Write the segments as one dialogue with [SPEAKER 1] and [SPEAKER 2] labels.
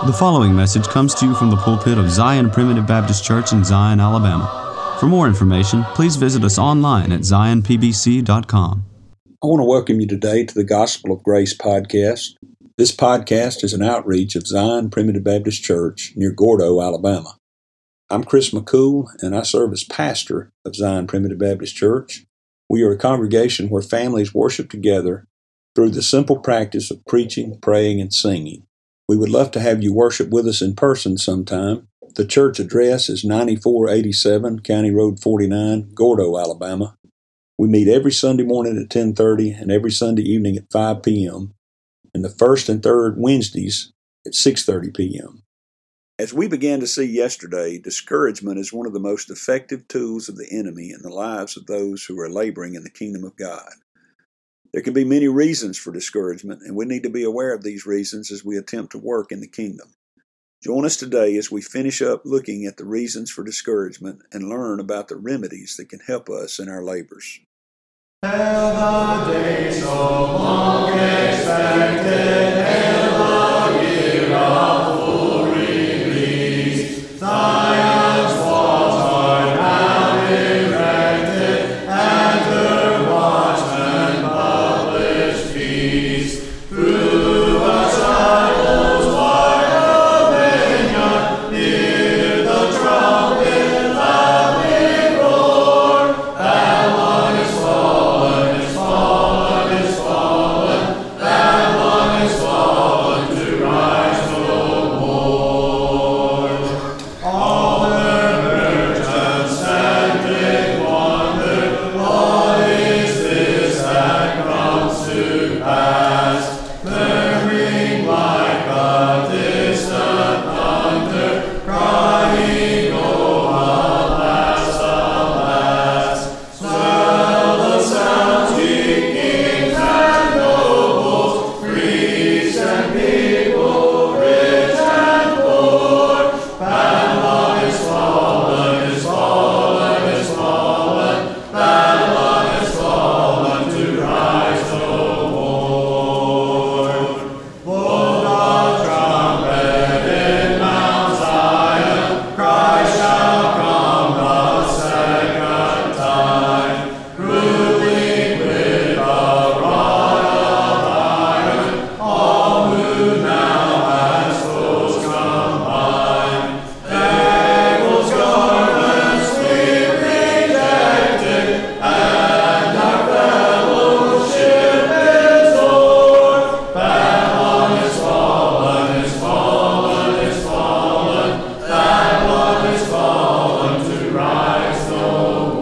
[SPEAKER 1] The following message comes to you from the pulpit of Zion Primitive Baptist Church in Zion, Alabama. For more information, please visit us online at zionpbc.com.
[SPEAKER 2] I want to welcome you today to the Gospel of Grace podcast. This podcast is an outreach of Zion Primitive Baptist Church near Gordo, Alabama. I'm Chris McCool, and I serve as pastor of Zion Primitive Baptist Church. We are a congregation where families worship together through the simple practice of preaching, praying, and singing. We would love to have you worship with us in person sometime. The church address is 9487 County Road 49, Gordo, Alabama. We meet every Sunday morning at 10:30 and every Sunday evening at 5 p.m. and the first and third Wednesdays at 6:30 p.m. As we began to see yesterday, discouragement is one of the most effective tools of the enemy in the lives of those who are laboring in the kingdom of God. There can be many reasons for discouragement, and we need to be aware of these reasons as we attempt to work in the kingdom. Join us today as we finish up looking at the reasons for discouragement and learn about the remedies that can help us in our labors.
[SPEAKER 3] Hail the day so long expected, hail the year of full release. Zion's walls are now erected, and her watchmen publish peace. Through a cycle's wide vineyard, hear the trumpet loudly roar. Babylon is fallen, is fallen, is fallen. Babylon is fallen to rise no more. All the merchants and did wonder, what is this that comes to pass? Murmuring like a distant thunder, crying, oh, alas, alas. Swell the sounds, ye kings and nobles, priests and people, rich and poor. Babylon is fallen, is fallen, is fallen. Babylon is fallen to rise no more. Blow the trumpet in Mount Zion, Christ shall come the second time, ruling with a rod of iron, all who now as foes combine. Devil's garments we rejected, and our fellowship is o'er. Babylon is fallen, is fallen, is fallen. Babylon is fallen to rise no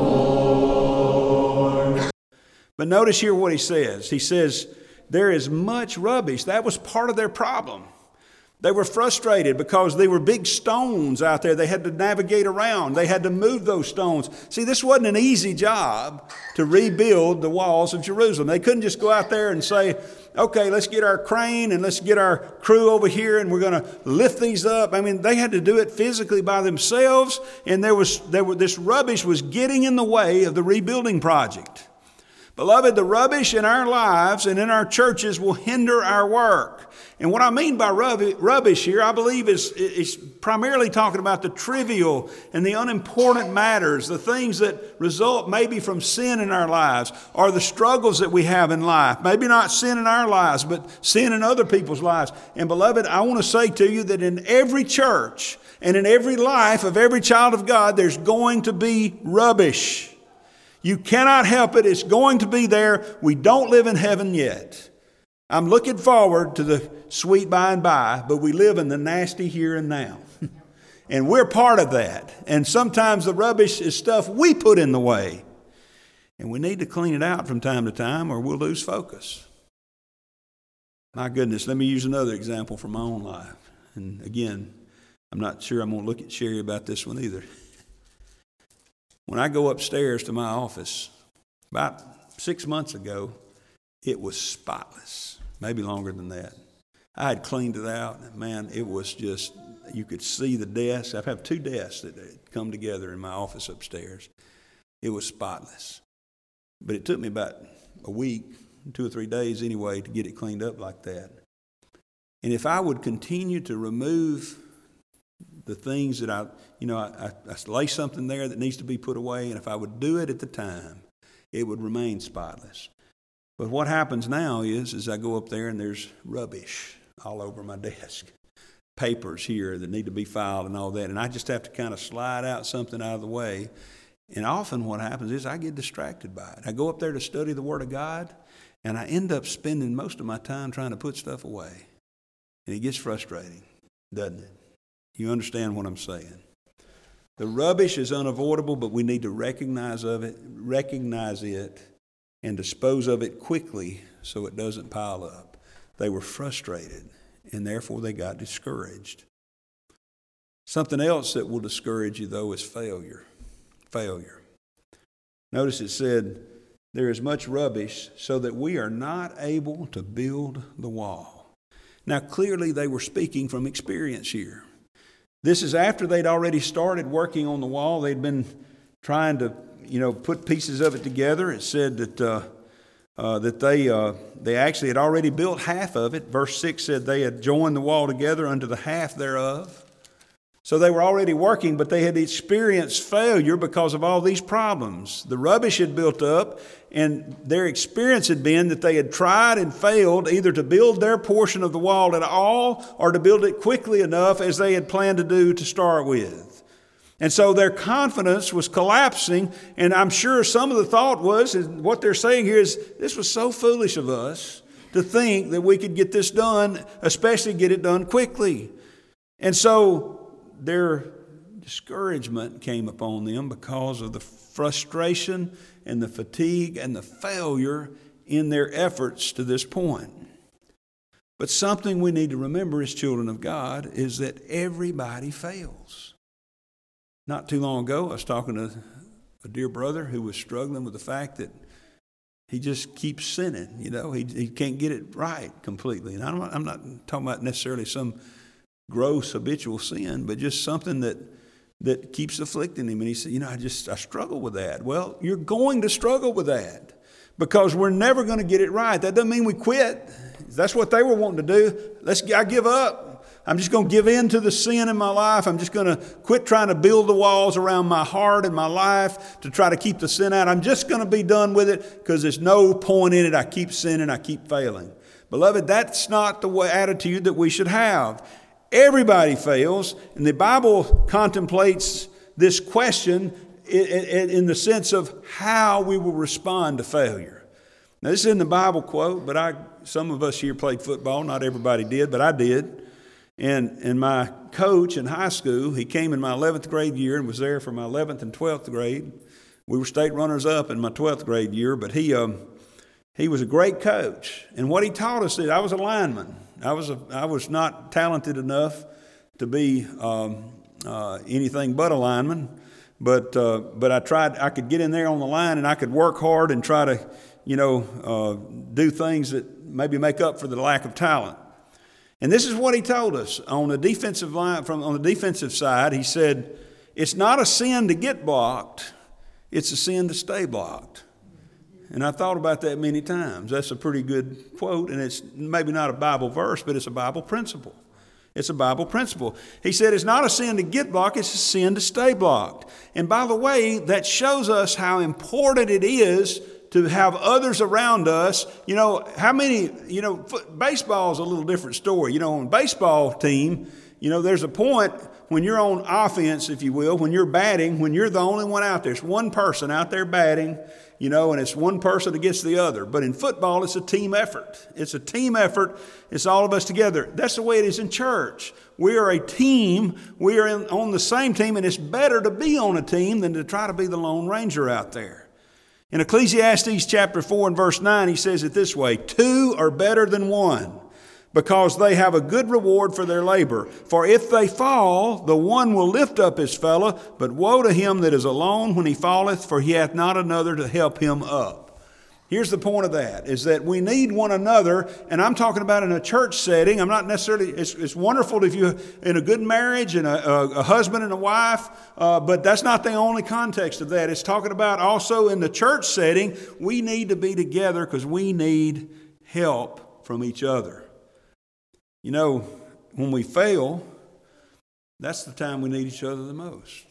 [SPEAKER 3] more.
[SPEAKER 4] But notice here what he says. He says, there is much rubbish. That was part of their problem. They were frustrated because there were big stones out there they had to navigate around. They had to move those stones. See, this wasn't an easy job to rebuild the walls of Jerusalem. They couldn't just go out there and say, okay, let's get our crane and let's get our crew over here and we're going to lift these up. I mean, they had to do it physically by themselves, and this rubbish was getting in the way of the rebuilding project. Beloved, the rubbish in our lives and in our churches will hinder our work. And what I mean by rubbish here, I believe is primarily talking about the trivial and the unimportant matters, the things that result maybe from sin in our lives or the struggles that we have in life. Maybe not sin in our lives, but sin in other people's lives. And beloved, I want to say to you that in every church and in every life of every child of God, there's going to be rubbish. You cannot help it. It's going to be there. We don't live in heaven yet. I'm looking forward to the sweet by and by, but we live in the nasty here and now. And we're part of that. And sometimes the rubbish is stuff we put in the way. And we need to clean it out from time to time or we'll lose focus. My goodness, let me use another example from my own life. And again, I'm not sure I'm going to look at Sherry about this one either. When I go upstairs to my office, about 6 months ago, it was spotless, maybe longer than that. I had cleaned it out, and man, it was just, you could see the desks. I have 2 desks that come together in my office upstairs. It was spotless. But it took me about a week, 2 or 3 days anyway, to get it cleaned up like that. And if I would continue to remove the things that I lay something there that needs to be put away, and if I would do it at the time, it would remain spotless. But what happens now is I go up there and there's rubbish all over my desk. Papers here that need to be filed and all that. And I just have to kind of slide out something out of the way. And often what happens is I get distracted by it. I go up there to study the Word of God, and I end up spending most of my time trying to put stuff away. And it gets frustrating, doesn't it? You understand what I'm saying? The rubbish is unavoidable, but we need to recognize it, and dispose of it quickly so it doesn't pile up. They were frustrated, and therefore they got discouraged. Something else that will discourage you, though, is failure. Failure. Notice it said, there is much rubbish so that we are not able to build the wall. Now, clearly they were speaking from experience here. This is after they'd already started working on the wall. They'd been trying to put pieces of it together. It said that they actually had already built half of it. Verse 6 said they had joined the wall together unto the half thereof. So they were already working, but they had experienced failure because of all these problems. The rubbish had built up, and their experience had been that they had tried and failed either to build their portion of the wall at all or to build it quickly enough as they had planned to do to start with. And so their confidence was collapsing, and I'm sure some of the thought was, and what they're saying here is, this was so foolish of us to think that we could get this done, especially get it done quickly. And so their discouragement came upon them because of the frustration and the fatigue and the failure in their efforts to this point. But something we need to remember as children of God is that everybody fails. Not too long ago, I was talking to a dear brother who was struggling with the fact that he just keeps sinning. He can't get it right completely. And I'm not talking about necessarily some gross habitual sin, but just something that keeps afflicting him. And he said, I struggle with that. Well, you're going to struggle with that because we're never going to get it right. That doesn't mean we quit. That's what they were wanting to do. I give up. I'm just going to give in to the sin in my life. I'm just going to quit trying to build the walls around my heart and my life to try to keep the sin out. I'm just going to be done with it because there's no point in it. I keep sinning. I keep failing. Beloved, that's not the attitude that we should have. Everybody fails, and the Bible contemplates this question in the sense of how we will respond to failure. Now, this is in the Bible quote, but some of us here played football. Not everybody did, but I did. And my coach in high school, he came in my 11th grade year and was there for my 11th and 12th grade. We were state runners-up in my 12th grade year, but he was a great coach. And what he taught us is, I was a lineman. I was not talented enough to be anything but a lineman, but I tried. I could get in there on the line, and I could work hard and try to, do things that maybe make up for the lack of talent. And this is what he told us on the defensive line. On the defensive side, he said, "It's not a sin to get blocked; it's a sin to stay blocked." And I thought about that many times. That's a pretty good quote, and it's maybe not a Bible verse, but it's a Bible principle. It's a Bible principle. He said it's not a sin to get blocked, it's a sin to stay blocked. And by the way, that shows us how important it is to have others around us. Baseball is a little different story. On a baseball team, there's a point when you're on offense, if you will, when you're batting, when you're the only one out there. It's one person out there batting, and it's one person against the other. But in football, it's a team effort. It's a team effort. It's all of us together. That's the way it is in church. We are a team. We are on the same team, and it's better to be on a team than to try to be the Lone Ranger out there. In Ecclesiastes chapter 4 and verse 9, he says it this way, 2 are better than 1, because they have a good reward for their labor. For if they fall, the one will lift up his fellow, but woe to him that is alone when he falleth, for he hath not another to help him up. Here's the point of that, is that we need one another, and I'm talking about in a church setting. I'm not necessarily, it's wonderful if you're in a good marriage and a husband and a wife, but that's not the only context of that. It's talking about also in the church setting, we need to be together because we need help from each other. You know, when we fail, that's the time we need each other the most.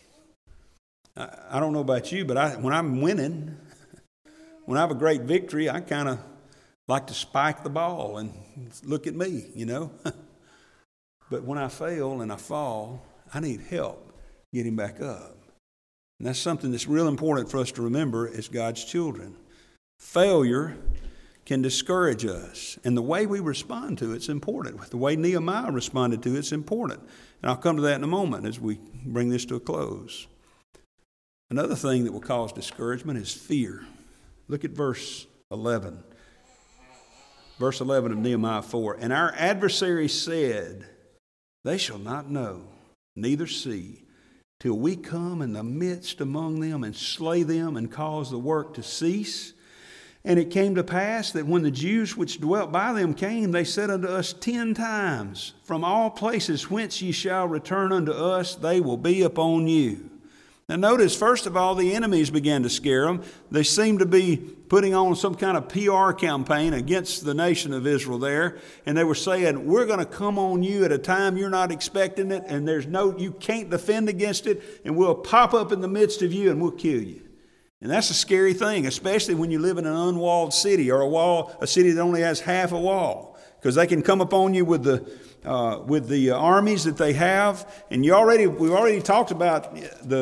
[SPEAKER 4] I don't know about you, but when I'm winning, when I have a great victory, I kind of like to spike the ball and look at me, you know. But when I fail and I fall, I need help getting back up. And that's something that's real important for us to remember as God's children. Failure can discourage us. And the way we respond to it's important. The way Nehemiah responded to it's important. And I'll come to that in a moment as we bring this to a close. Another thing that will cause discouragement is fear. Look at verse 11. Verse 11 of Nehemiah 4. And our adversaries said, they shall not know, neither see, till we come in the midst among them and slay them and cause the work to cease. And it came to pass that when the Jews which dwelt by them came, they said unto us 10 times, from all places whence ye shall return unto us, they will be upon you. Now notice, first of all, the enemies began to scare them. They seemed to be putting on some kind of PR campaign against the nation of Israel there. And they were saying, we're going to come on you at a time you're not expecting it, and you can't defend against it, and we'll pop up in the midst of you and we'll kill you. And that's a scary thing, especially when you live in an unwalled city or a city that only has half a wall, because they can come upon you with the armies that they have. And we've already talked about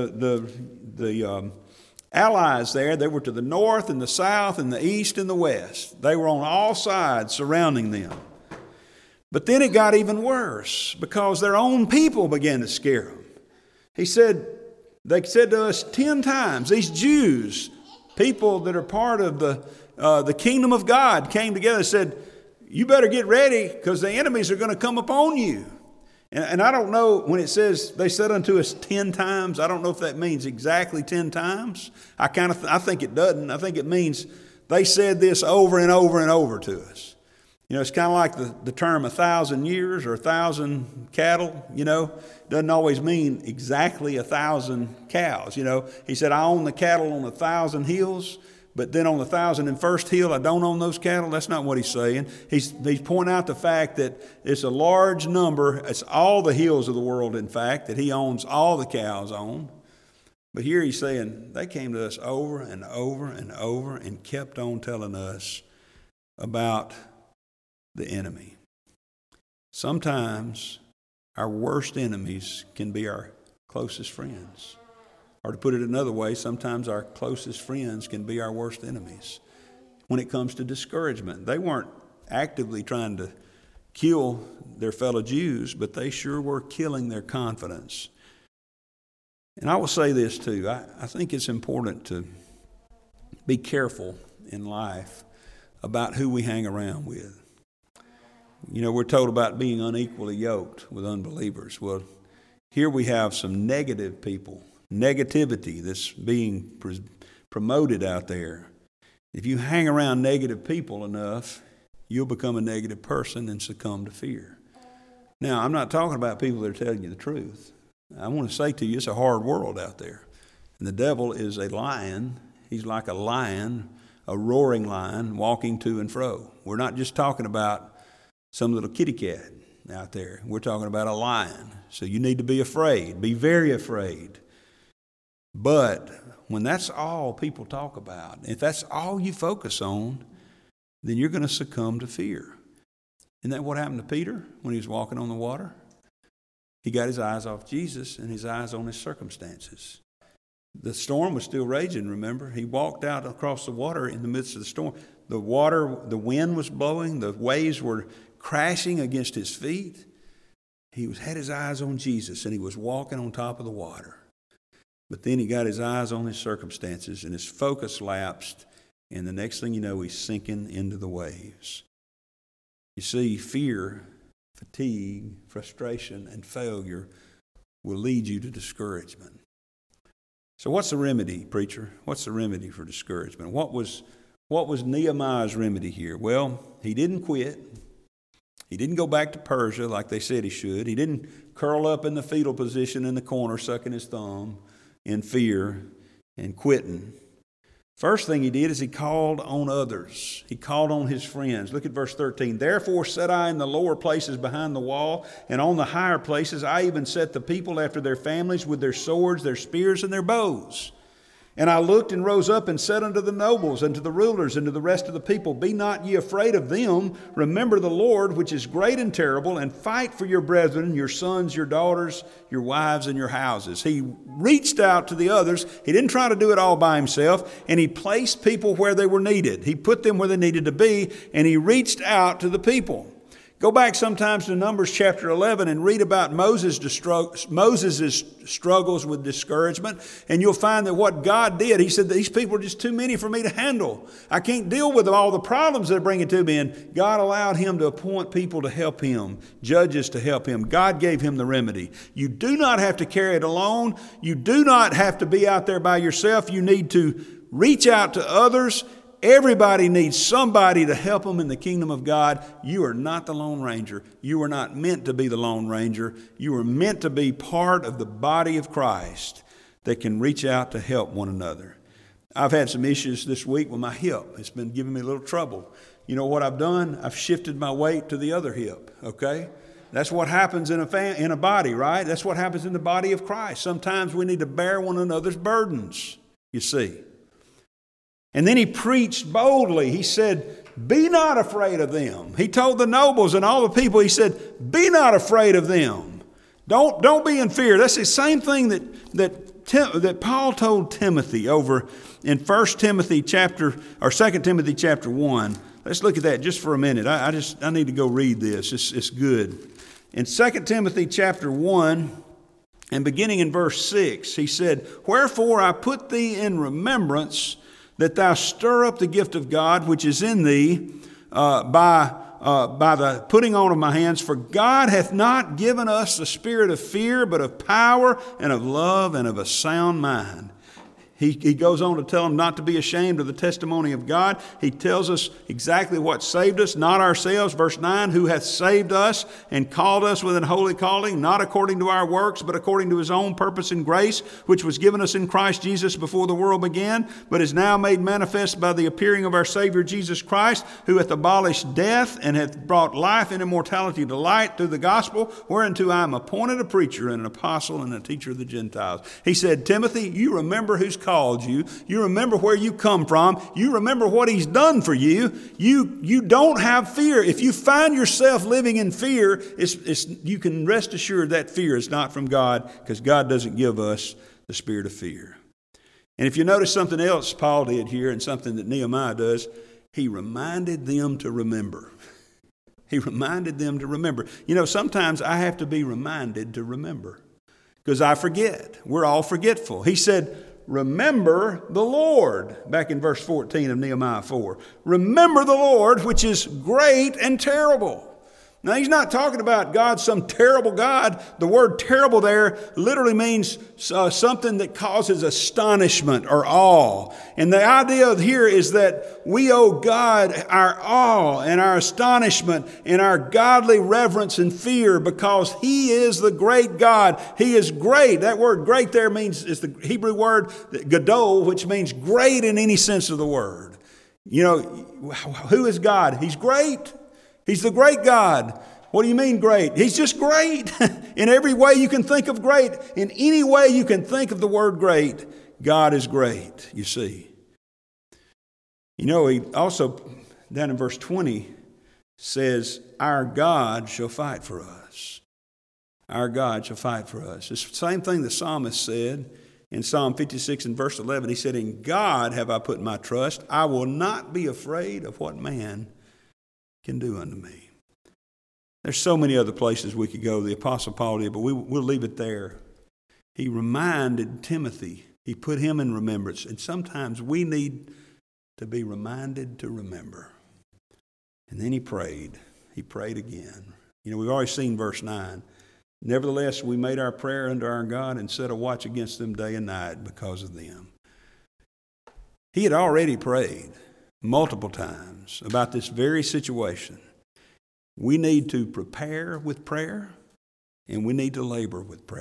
[SPEAKER 4] the allies there. They were to the north and the south and the east and the west. They were on all sides surrounding them. But then it got even worse because their own people began to scare them. They said to us 10 times, these Jews, people that are part of the kingdom of God, came together and said, you better get ready because the enemies are going to come upon you. And I don't know, when it says they said unto us 10 times, I don't know if that means exactly 10 times. I think it doesn't. I think it means they said this over and over and over to us. You know, it's kind of like the term 1,000 years or 1,000 cattle, you know. Doesn't always mean exactly 1,000 cows, you know. He said, I own the cattle on 1,000 hills, but then on the 1,001st hill, I don't own those cattle. That's not what he's saying. He's pointing out the fact that it's a large number. It's all the hills of the world, in fact, that he owns all the cows on. But here he's saying they came to us over and over and over and kept on telling us about the enemy. Sometimes our worst enemies can be our closest friends. Or to put it another way, sometimes our closest friends can be our worst enemies. When it comes to discouragement, they weren't actively trying to kill their fellow Jews, but they sure were killing their confidence. And I will say this too, I think it's important to be careful in life about who we hang around with. You know, we're told about being unequally yoked with unbelievers. Well, here we have some negative people, negativity that's being promoted out there. If you hang around negative people enough, you'll become a negative person and succumb to fear. Now, I'm not talking about people that are telling you the truth. I want to say to you, it's a hard world out there. And the devil is a lion. He's like a lion, a roaring lion, walking to and fro. We're not just talking about some little kitty cat out there. We're talking about a lion. So you need to be afraid, be very afraid. But when that's all people talk about, if that's all you focus on, then you're going to succumb to fear. Isn't that what happened to Peter when he was walking on the water? He got his eyes off Jesus and his eyes on his circumstances. The storm was still raging, remember? He walked out across the water in the midst of the storm. The wind was blowing, the waves were crashing against his feet. He had his eyes on Jesus and he was walking on top of the water. But then he got his eyes on his circumstances and his focus lapsed, and the next thing you know, he's sinking into the waves. You see, fear, fatigue, frustration, and failure will lead you to discouragement. So what's the remedy, preacher? What's the remedy for discouragement? What was Nehemiah's remedy here? Well, he didn't quit. He didn't go back to Persia like they said he should. He didn't curl up in the fetal position in the corner, sucking his thumb in fear and quitting. First thing he did is he called on others. He called on his friends. Look at verse 13. Therefore set I in the lower places behind the wall, and on the higher places I even set the people after their families with their swords, their spears, and their bows. And I looked and rose up and said unto the nobles and to the rulers and to the rest of the people, Be not ye afraid of them. Remember the Lord, which is great and terrible, and fight for your brethren, your sons, your daughters, your wives, and your houses. He reached out to the others. He didn't try to do it all by himself, and he placed people where they were needed. He put them where they needed to be, and he reached out to the people. Go back sometimes to Numbers chapter 11 and read about Moses' struggles with discouragement, and you'll find that what God did, he said, these people are just too many for me to handle. I can't deal with all the problems they're bringing to me, and God allowed him to appoint people to help him, judges to help him. God gave him the remedy. You do not have to carry it alone. You do not have to be out there by yourself. You need to reach out to others. Everybody needs somebody to help them in the kingdom of God. You are not the Lone Ranger. You are not meant to be the Lone Ranger. You are meant to be part of the body of Christ that can reach out to help one another. I've had some issues this week with my hip. It's been giving me a little trouble. You know what I've done? I've shifted my weight to the other hip, okay? That's what happens in a body, right? That's what happens in the body of Christ. Sometimes we need to bear one another's burdens, you see. And then he preached boldly. He said, Be not afraid of them. He told the nobles and all the people, he said, Be not afraid of them. Don't be in fear. That's the same thing that Paul told Timothy over in 2 Timothy chapter 1. Let's look at that just for a minute. I need to go read this. It's good. In 2 Timothy chapter 1, and beginning in verse 6, he said, Wherefore I put thee in remembrance that thou stir up the gift of God which is in thee by the putting on of my hands. For God hath not given us the spirit of fear, but of power and of love and of a sound mind. He goes on to tell them not to be ashamed of the testimony of God. He tells us exactly what saved us, not ourselves. Verse 9, who hath saved us and called us with an holy calling, not according to our works, but according to his own purpose and grace, which was given us in Christ Jesus before the world began, but is now made manifest by the appearing of our Savior Jesus Christ, who hath abolished death and hath brought life and immortality to light through the gospel, whereunto I am appointed a preacher and an apostle and a teacher of the Gentiles. He said, Timothy, you remember who's called you. You remember where you come from. You remember what he's done for you. You don't have fear. If you find yourself living in fear, you can rest assured that fear is not from God, because God doesn't give us the spirit of fear. And if you notice something else Paul did here, and something that Nehemiah does, he reminded them to remember. He reminded them to remember. You know, sometimes I have to be reminded to remember, because I forget. We're all forgetful. He said, remember the Lord, back in verse 14 of Nehemiah 4. Remember the Lord, which is great and terrible. Now, he's not talking about God, some terrible God. The word terrible there literally means something that causes astonishment or awe. And the idea here is that we owe God our awe and our astonishment and our godly reverence and fear, because he is the great God. He is great. That word great there is the Hebrew word gadol, which means great in any sense of the word. You know, who is God? He's great. He's the great God. What do you mean great? He's just great. In every way you can think of great, in any way you can think of the word great, God is great, you see. You know, he also, down in verse 20, says, our God shall fight for us. Our God shall fight for us. It's the same thing the psalmist said in Psalm 56 and verse 11. He said, in God have I put my trust. I will not be afraid of what man can do unto me. There's so many other places we could go. The Apostle Paul did, but we'll leave it there. He reminded Timothy. He put him in remembrance. And sometimes we need to be reminded to remember. And then he prayed. He prayed again. You know, we've already seen verse 9. Nevertheless, we made our prayer unto our God and set a watch against them day and night because of them. He had already prayed multiple times about this very situation. We need to prepare with prayer, and we need to labor with prayer.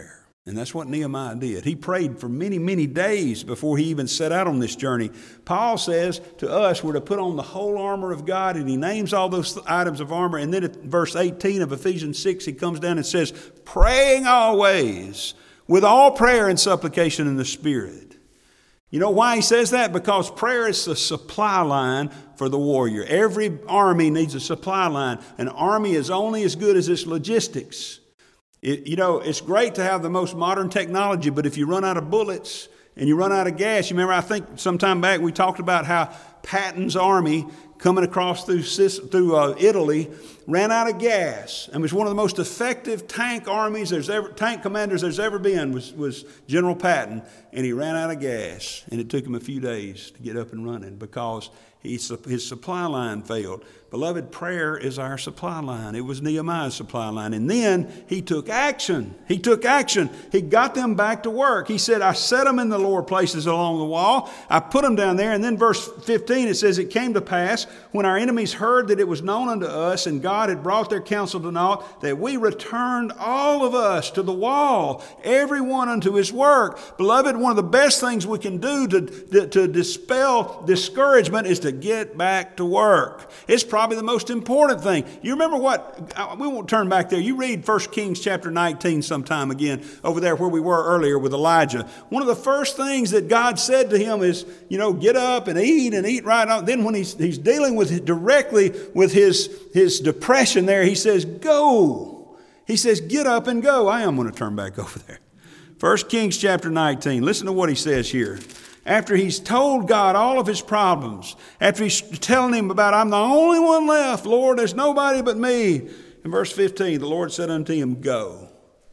[SPEAKER 4] And that's what Nehemiah did. He prayed for many, many days before he even set out on this journey. Paul says to us we're to put on the whole armor of God, and he names all those items of armor. And then at verse 18 of Ephesians 6, he comes down and says, praying always with all prayer and supplication in the Spirit. You know why he says that? Because prayer is the supply line for the warrior. Every army needs a supply line. An army is only as good as its logistics. It's great to have the most modern technology, but if you run out of bullets and you run out of gas, you remember, I think sometime back we talked about how Patton's army coming across through Italy ran out of gas, and was one of the most effective tank commanders there's ever been was General Patton, and he ran out of gas, and it took him a few days to get up and running because his supply line failed. Beloved, prayer is our supply line. It was Nehemiah's supply line. And then he took action. He got them back to work. He said, I set them in the lower places along the wall. I put them down there. And then verse 15, it says, it came to pass when our enemies heard that it was known unto us and God had brought their counsel to naught, that we returned all of us to the wall, every one unto his work. Beloved, one of the best things we can do to dispel discouragement is to get back to work. It's probably the most important thing. You remember we won't turn back there. You read 1 Kings chapter 19 sometime again over there where we were earlier with Elijah. One of the first things that God said to him is, get up and eat right on. Then when he's dealing directly with his depression there, he says, go. He says, get up and go. I am going to turn back over there. 1 Kings chapter 19. Listen to what he says here. After he's told God all of his problems, after he's telling him about, I'm the only one left, Lord, there's nobody but me. In verse 15, the Lord said unto him, go.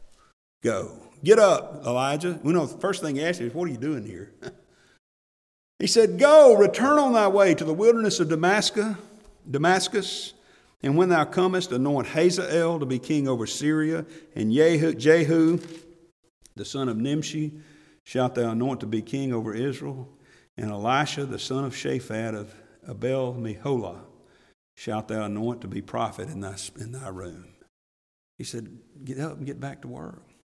[SPEAKER 4] Get up, Elijah. The first thing he asked him is, what are you doing here? He said, go, return on thy way to the wilderness of Damascus, and when thou comest, anoint Hazael to be king over Syria, and Jehu, the son of Nimshi, shalt thou anoint to be king over Israel, and Elisha, the son of Shaphat of Abel-Meholah, shalt thou anoint to be prophet in thy room. He said, get up and get back to work.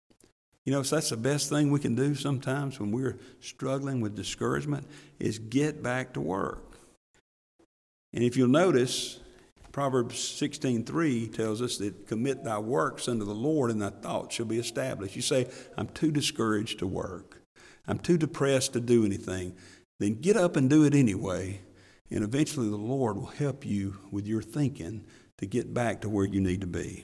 [SPEAKER 4] So that's the best thing we can do sometimes when we're struggling with discouragement is get back to work. And if you'll notice, Proverbs 16:3 tells us that commit thy works unto the Lord and thy thoughts shall be established. You say, I'm too discouraged to work. I'm too depressed to do anything. Then get up and do it anyway. And eventually the Lord will help you with your thinking to get back to where you need to be.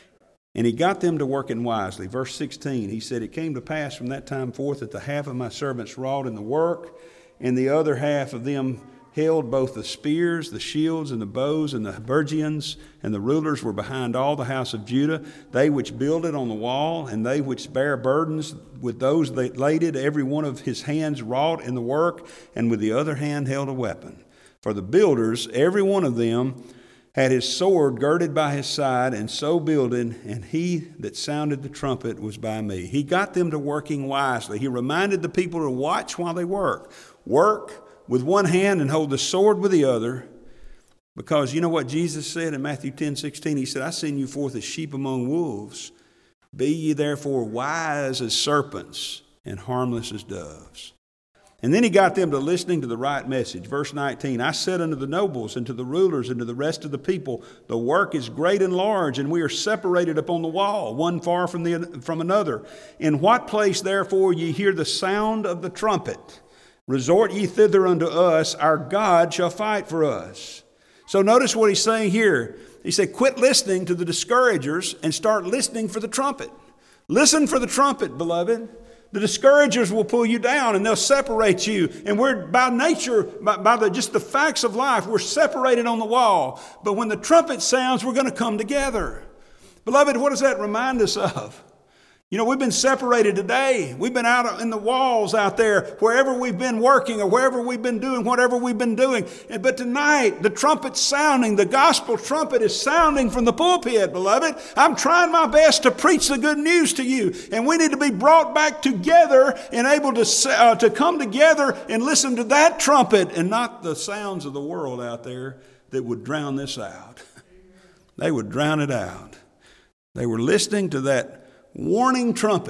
[SPEAKER 4] And he got them to working wisely. Verse 16, he said, it came to pass from that time forth that the half of my servants wrought in the work, and the other half of them held both the spears, the shields, and the bows, and the burgeons, and the rulers were behind all the house of Judah. They which builded on the wall, and they which bare burdens with those that laded, every one of his hands wrought in the work, and with the other hand held a weapon. For the builders, every one of them, had his sword girded by his side, and so builded, and he that sounded the trumpet was by me. He got them to working wisely. He reminded the people to watch while they work. Work with one hand and hold the sword with the other. Because you know what Jesus said in Matthew 10:16? He said, I send you forth as sheep among wolves. Be ye therefore wise as serpents and harmless as doves. And then he got them to listening to the right message. Verse 19, I said unto the nobles and to the rulers and to the rest of the people, the work is great and large, and we are separated upon the wall, one far from another. In what place therefore ye hear the sound of the trumpet, resort ye thither unto us, our God shall fight for us. So notice what he's saying here. He said, quit listening to the discouragers and start listening for the trumpet. Listen for the trumpet, beloved. The discouragers will pull you down and they'll separate you. And we're by nature, just the facts of life, we're separated on the wall. But when the trumpet sounds, we're going to come together. Beloved, what does that remind us of? We've been separated today. We've been out in the walls out there, wherever we've been working or wherever we've been doing, whatever we've been doing. But tonight, the trumpet's sounding. The gospel trumpet is sounding from the pulpit, beloved. I'm trying my best to preach the good news to you. And we need to be brought back together and able to come together and listen to that trumpet and not the sounds of the world out there that would drown this out. They would drown it out. They were listening to that warning trumpet.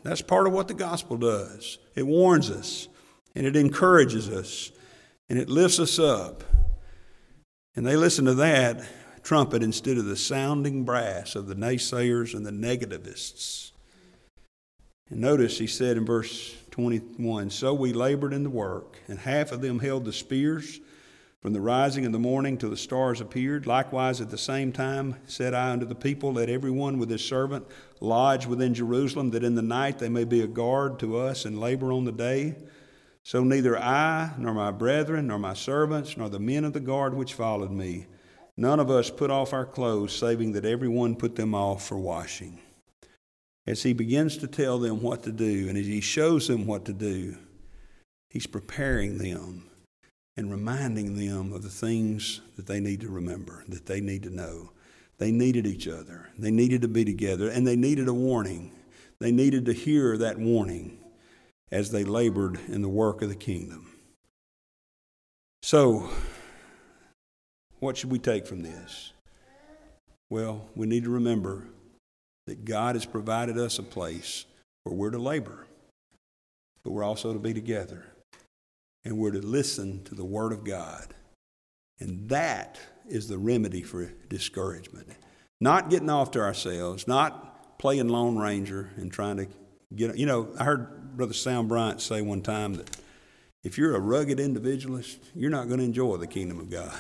[SPEAKER 4] That's part of what the gospel does. It warns us, and it encourages us, and it lifts us up. And they listen to that trumpet instead of the sounding brass of the naysayers and the negativists. And notice he said in verse 21, so we labored in the work, and half of them held the spears from the rising of the morning till the stars appeared. Likewise at the same time said I unto the people, let every one with his servant lodge within Jerusalem, that in the night they may be a guard to us and labor on the day. So neither I, nor my brethren, nor my servants, nor the men of the guard which followed me, none of us put off our clothes, saving that every one put them off for washing. As he begins to tell them what to do, and as he shows them what to do, he's preparing them and reminding them of the things that they need to remember, that they need to know. They needed each other. They needed to be together, and they needed a warning. They needed to hear that warning as they labored in the work of the kingdom. So, what should we take from this? Well, we need to remember that God has provided us a place where we're to labor, but we're also to be together. And we're to listen to the Word of God. And that is the remedy for discouragement. Not getting off to ourselves, not playing Lone Ranger and trying to get... I heard Brother Sam Bryant say one time that if you're a rugged individualist, you're not going to enjoy the kingdom of God.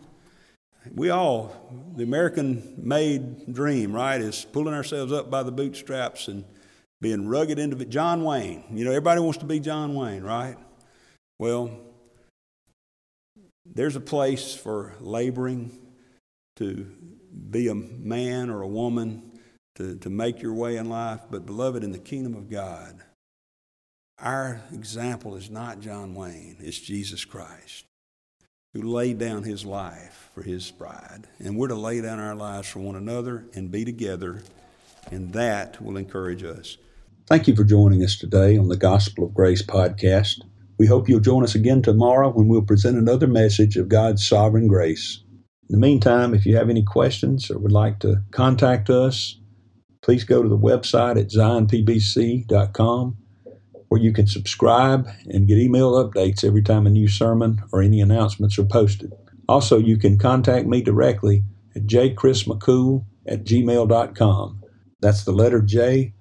[SPEAKER 4] The American-made dream, right, is pulling ourselves up by the bootstraps and being rugged individuals. John Wayne. Everybody wants to be John Wayne, right? Well, there's a place for laboring, to be a man or a woman, to make your way in life. But beloved, in the kingdom of God, our example is not John Wayne, it's Jesus Christ, who laid down his life for his bride. And we're to lay down our lives for one another and be together, and that will encourage us.
[SPEAKER 2] Thank you for joining us today on the Gospel of Grace podcast. We hope you'll join us again tomorrow when we'll present another message of God's sovereign grace. In the meantime, if you have any questions or would like to contact us, please go to the website at zionpbc.com, where you can subscribe and get email updates every time a new sermon or any announcements are posted. Also, you can contact me directly at jchrismccool@gmail.com. That's the letter J,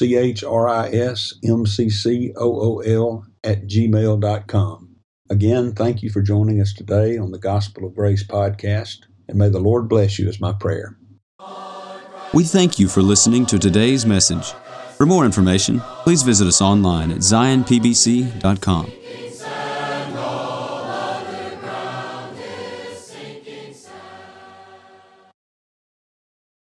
[SPEAKER 2] CHRISMCCOOL@gmail.com. Again, thank you for joining us today on the Gospel of Grace podcast, and may the Lord bless you is my prayer.
[SPEAKER 1] We thank you for listening to today's message. For more information, please visit us online at zionpbc.com.